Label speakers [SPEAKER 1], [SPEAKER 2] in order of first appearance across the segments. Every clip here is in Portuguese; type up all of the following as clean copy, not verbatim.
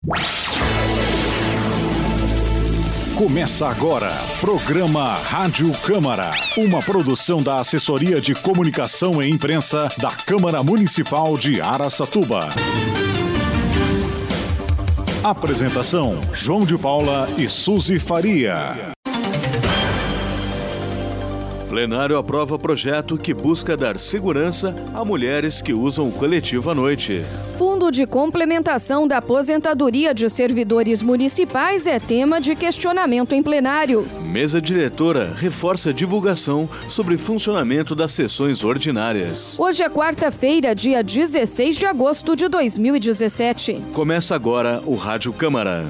[SPEAKER 1] Começa agora, programa Rádio Câmara, uma produção da Assessoria de Comunicação e Imprensa da Câmara Municipal de Araçatuba. Apresentação, João de Paula e Suzy Faria.
[SPEAKER 2] Plenário aprova projeto que busca dar segurança a mulheres que usam o coletivo à noite.
[SPEAKER 3] Fundo de complementação da aposentadoria de servidores municipais é tema de questionamento em plenário.
[SPEAKER 2] Mesa diretora reforça a divulgação sobre funcionamento das sessões ordinárias.
[SPEAKER 3] Hoje é quarta-feira, dia 16 de agosto de 2017.
[SPEAKER 2] Começa agora o Rádio Câmara.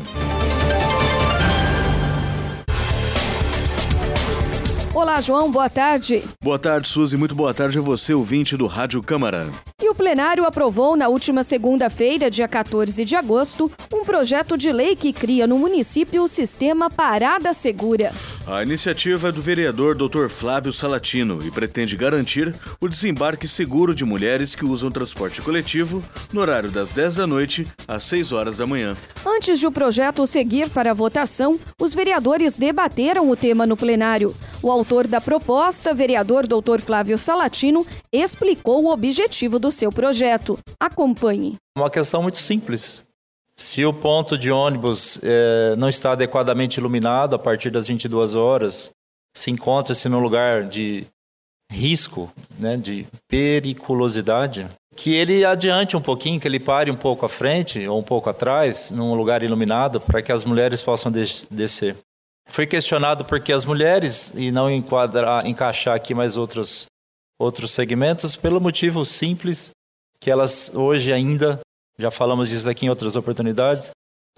[SPEAKER 3] Olá, João, boa tarde.
[SPEAKER 2] Boa tarde, Suzy. Muito boa tarde a você, ouvinte do Rádio Câmara.
[SPEAKER 3] E o plenário aprovou na última segunda-feira, dia 14 de agosto, um projeto de lei que cria no município o sistema Parada Segura.
[SPEAKER 2] A iniciativa é do vereador Dr. Flávio Salatino e pretende garantir o desembarque seguro de mulheres que usam transporte coletivo no horário das 10 da noite às 6 horas da manhã.
[SPEAKER 3] Antes de o projeto seguir para a votação, os vereadores debateram o tema no plenário. O autor da proposta, vereador Dr. Flávio Salatino, explicou o objetivo do seu projeto. Acompanhe.
[SPEAKER 4] Uma questão muito simples. Se o ponto de ônibus não está adequadamente iluminado a partir das 22 horas, se encontra-se num lugar de risco, né, de periculosidade, que ele adiante um pouquinho, que ele pare um pouco à frente ou um pouco atrás, num lugar iluminado, para que as mulheres possam descer. Foi questionado porque as mulheres, e não encaixar aqui mais outros segmentos, pelo motivo simples que elas hoje ainda, já falamos disso aqui em outras oportunidades,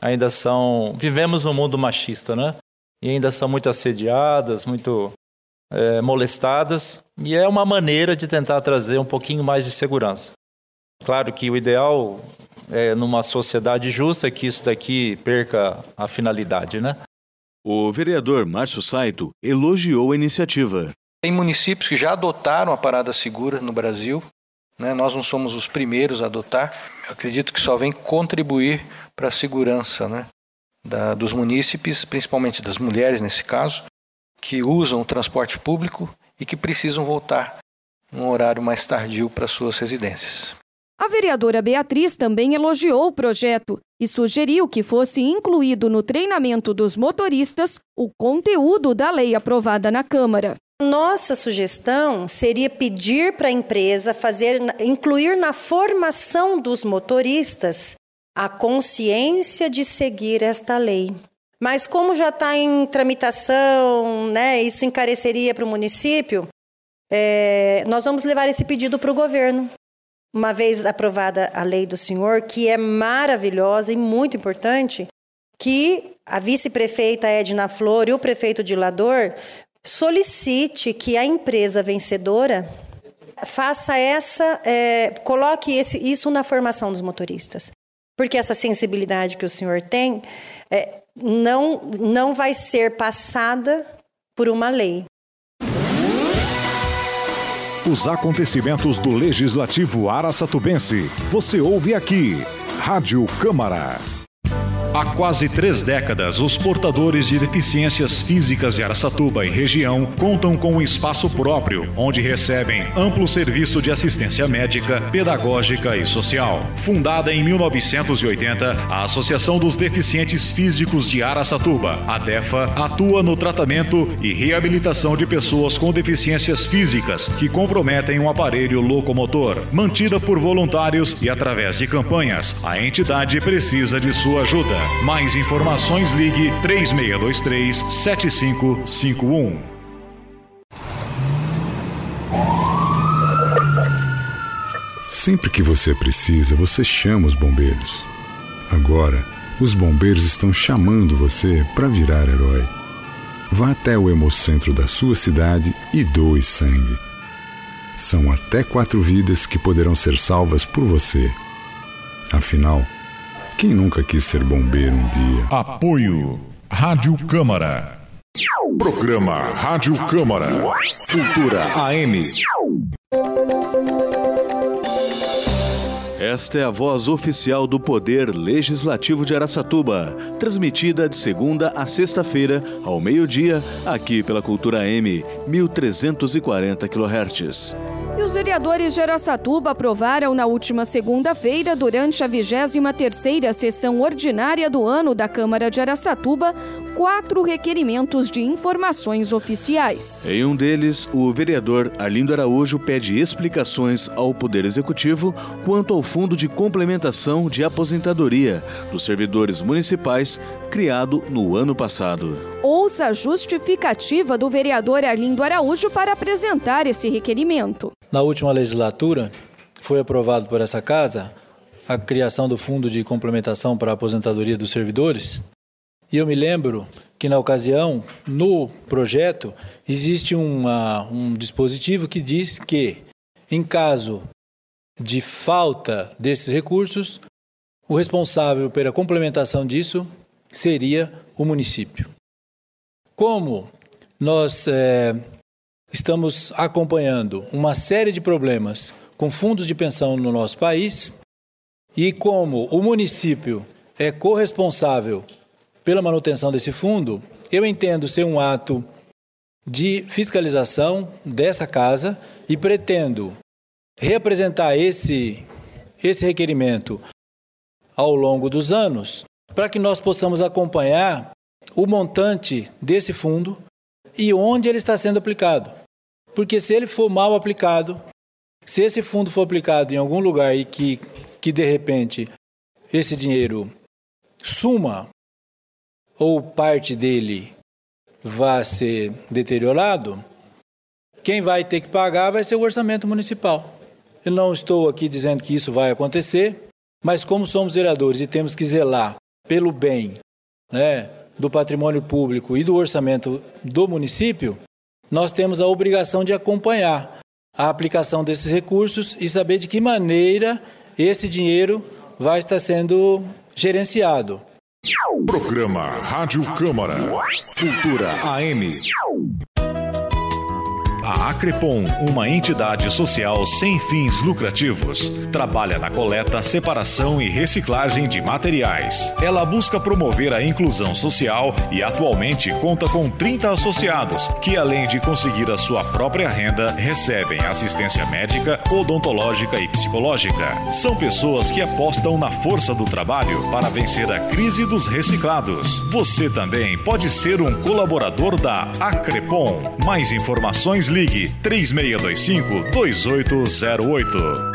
[SPEAKER 4] vivemos num mundo machista, né? E ainda são muito assediadas, muito molestadas, e é uma maneira de tentar trazer um pouquinho mais de segurança. Claro que o ideal é, numa sociedade justa, que isso daqui perca a finalidade, né?
[SPEAKER 2] O vereador Márcio Saito elogiou a iniciativa.
[SPEAKER 5] Tem municípios que já adotaram a parada segura no Brasil, né? Nós não somos os primeiros a adotar. Eu acredito que só vem contribuir para a segurança, né? Dos munícipes, principalmente das mulheres nesse caso, que usam o transporte público e que precisam voltar num horário mais tardio para suas residências.
[SPEAKER 3] A vereadora Beatriz também elogiou o projeto e sugeriu que fosse incluído no treinamento dos motoristas o conteúdo da lei aprovada na Câmara.
[SPEAKER 6] Nossa sugestão seria pedir para a empresa incluir na formação dos motoristas a consciência de seguir esta lei. Mas como já está em tramitação, né, isso encareceria para o município, nós vamos levar esse pedido para o governo. Uma vez aprovada a lei do senhor, que é maravilhosa e muito importante, que a vice-prefeita Edna Flor e o prefeito de Lador solicite que a empresa vencedora faça coloque isso na formação dos motoristas. Porque essa sensibilidade que o senhor tem não vai ser passada por uma lei.
[SPEAKER 1] Os acontecimentos do Legislativo Araçatubense. Você ouve aqui, Rádio Câmara. Há quase 3 décadas, os portadores de deficiências físicas de Araçatuba e região contam com um espaço próprio, onde recebem amplo serviço de assistência médica, pedagógica e social. Fundada em 1980, a Associação dos Deficientes Físicos de Araçatuba, a DEFA, atua no tratamento e reabilitação de pessoas com deficiências físicas que comprometem um aparelho locomotor. Mantida por voluntários e através de campanhas, a entidade precisa de sua ajuda. Mais informações, ligue 3623-7551.
[SPEAKER 7] Sempre que você precisa, você chama os bombeiros. Agora, os bombeiros estão chamando você para virar herói. Vá até o Hemocentro da sua cidade e doe sangue. São até 4 vidas que poderão ser salvas por você. Afinal, quem nunca quis ser bombeiro um dia?
[SPEAKER 1] Apoio Rádio Câmara. Programa Rádio Câmara. Cultura AM.
[SPEAKER 2] Esta é a voz oficial do Poder Legislativo de Araçatuba, transmitida de segunda a sexta-feira, ao meio-dia, aqui pela Cultura M, 1340 kHz.
[SPEAKER 3] E os vereadores de Araçatuba aprovaram na última segunda-feira, durante a 23ª sessão ordinária do ano da Câmara de Araçatuba, 4 requerimentos de informações oficiais.
[SPEAKER 2] Em um deles, o vereador Arlindo Araújo pede explicações ao Poder Executivo quanto ao Fundo de Complementação de Aposentadoria dos Servidores Municipais, criado no ano passado.
[SPEAKER 3] Ouça a justificativa do vereador Arlindo Araújo para apresentar esse requerimento.
[SPEAKER 8] Na última legislatura, foi aprovado por essa Casa a criação do Fundo de Complementação para a Aposentadoria dos Servidores. E eu me lembro que, na ocasião, no projeto, existe um dispositivo que diz que, em caso de falta desses recursos, o responsável pela complementação disso seria o município. Como nós estamos acompanhando uma série de problemas com fundos de pensão no nosso país e como o município é corresponsável pela manutenção desse fundo, eu entendo ser um ato de fiscalização dessa casa e pretendo reapresentar esse requerimento ao longo dos anos para que nós possamos acompanhar o montante desse fundo e onde ele está sendo aplicado. Porque se ele for mal aplicado, se esse fundo for aplicado em algum lugar e que de repente esse dinheiro suma ou parte dele vá ser deteriorado, quem vai ter que pagar vai ser o orçamento municipal. Eu não estou aqui dizendo que isso vai acontecer, mas como somos vereadores e temos que zelar pelo bem, do patrimônio público e do orçamento do município, nós temos a obrigação de acompanhar a aplicação desses recursos e saber de que maneira esse dinheiro vai estar sendo gerenciado.
[SPEAKER 1] Programa Rádio Câmara. Cultura AM. A Acrepon, uma entidade social sem fins lucrativos, trabalha na coleta, separação e reciclagem de materiais. Ela busca promover a inclusão social e atualmente conta com 30 associados, que além de conseguir a sua própria renda, recebem assistência médica, odontológica e psicológica. São pessoas que apostam na força do trabalho para vencer a crise dos reciclados. Você também pode ser um colaborador da Acrepon. Mais informações, ligue 3625-2808.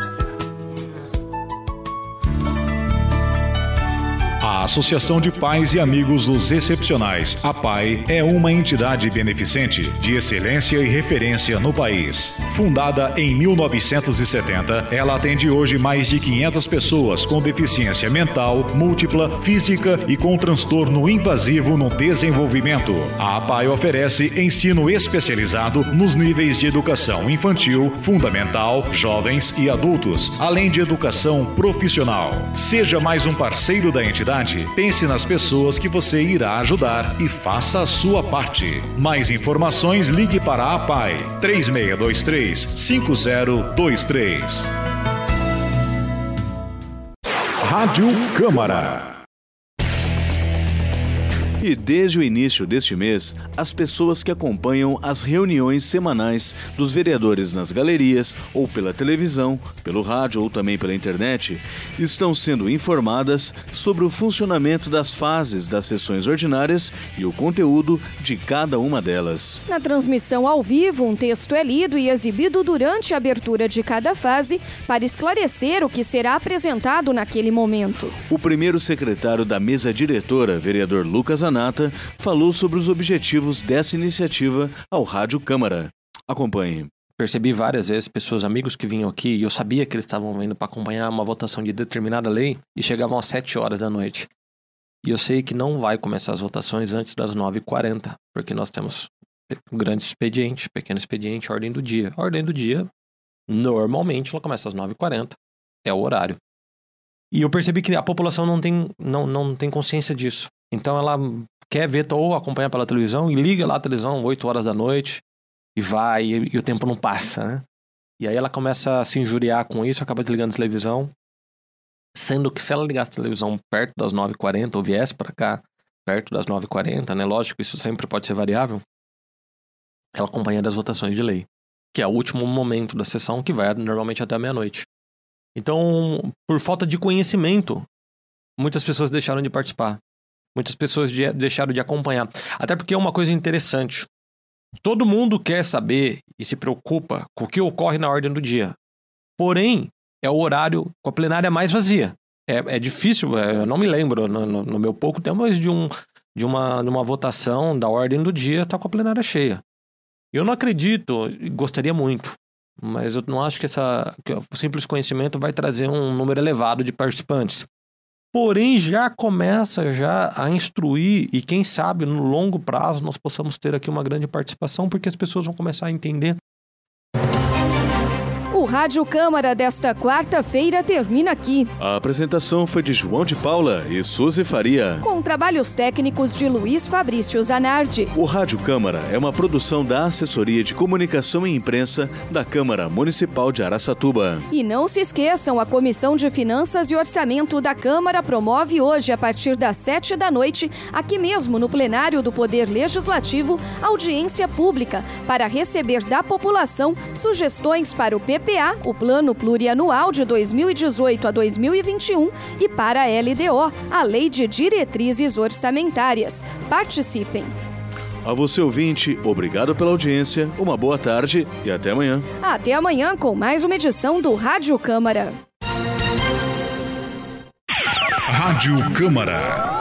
[SPEAKER 1] A Associação de Pais e Amigos dos Excepcionais, APAE, é uma entidade beneficente de excelência e referência no país. Fundada em 1970, ela atende hoje mais de 500 pessoas com deficiência mental, múltipla, física e com transtorno invasivo no desenvolvimento. A APAE oferece ensino especializado nos níveis de educação infantil, fundamental, jovens e adultos, além de educação profissional. Seja mais um parceiro da entidade. Pense nas pessoas que você irá ajudar e faça a sua parte. Mais informações, ligue para a APAE 3623-5023. Rádio Câmara.
[SPEAKER 2] E desde o início deste mês, as pessoas que acompanham as reuniões semanais dos vereadores nas galerias, ou pela televisão, pelo rádio ou também pela internet, estão sendo informadas sobre o funcionamento das fases das sessões ordinárias e o conteúdo de cada uma delas.
[SPEAKER 3] Na transmissão ao vivo, um texto é lido e exibido durante a abertura de cada fase para esclarecer o que será apresentado naquele momento.
[SPEAKER 2] O primeiro secretário da mesa diretora, vereador Lucas Anata, falou sobre os objetivos dessa iniciativa ao Rádio Câmara. Acompanhe.
[SPEAKER 9] Percebi várias vezes pessoas, amigos que vinham aqui, e eu sabia que eles estavam vindo para acompanhar uma votação de determinada lei e chegavam às 7 horas da noite. E eu sei que não vai começar as votações antes das 9h40, porque nós temos um grande expediente, pequeno expediente, ordem do dia. A ordem do dia, normalmente, ela começa às 9h40, é o horário. E eu percebi que a população não tem consciência disso. Então ela quer ver ou acompanhar pela televisão e liga lá a televisão 8 horas da noite e vai e o tempo não passa, né? E aí ela começa a se injuriar com isso, acaba desligando a televisão Sendo que se ela ligasse a televisão perto das 9h40 ou viesse para cá perto das 9h40, né? Lógico, isso sempre pode ser variável. Ela acompanha das votações de lei, que é o último momento da sessão, que vai normalmente até a meia-noite. Então, por falta de conhecimento, muitas pessoas deixaram de participar. Muitas pessoas deixaram de acompanhar. Até porque é uma coisa interessante. Todo mundo quer saber e se preocupa com o que ocorre na ordem do dia. Porém, é o horário com a plenária mais vazia. É difícil, eu não me lembro, no meu pouco tempo, mas de uma votação da ordem do dia tá com a plenária cheia. Eu não acredito, gostaria muito, mas eu não acho que o simples conhecimento vai trazer um número elevado de participantes. Porém, já começa a instruir e quem sabe no longo prazo nós possamos ter aqui uma grande participação, porque as pessoas vão começar a entender.
[SPEAKER 3] O Rádio Câmara desta quarta-feira termina aqui.
[SPEAKER 2] A apresentação foi de João de Paula e Suzy Faria,
[SPEAKER 3] com trabalhos técnicos de Luiz Fabrício Zanardi.
[SPEAKER 2] O Rádio Câmara é uma produção da Assessoria de Comunicação e Imprensa da Câmara Municipal de Araçatuba.
[SPEAKER 3] E não se esqueçam, a Comissão de Finanças e Orçamento da Câmara promove hoje, a partir das 7h, aqui mesmo no plenário do Poder Legislativo, audiência pública para receber da população sugestões para o PPA, o Plano Plurianual de 2018 a 2021, e para a LDO, a Lei de Diretrizes Orçamentárias. Participem!
[SPEAKER 2] A você, ouvinte, obrigado pela audiência, uma boa tarde e até amanhã.
[SPEAKER 3] Até amanhã com mais uma edição do Rádio Câmara.
[SPEAKER 1] Rádio Câmara.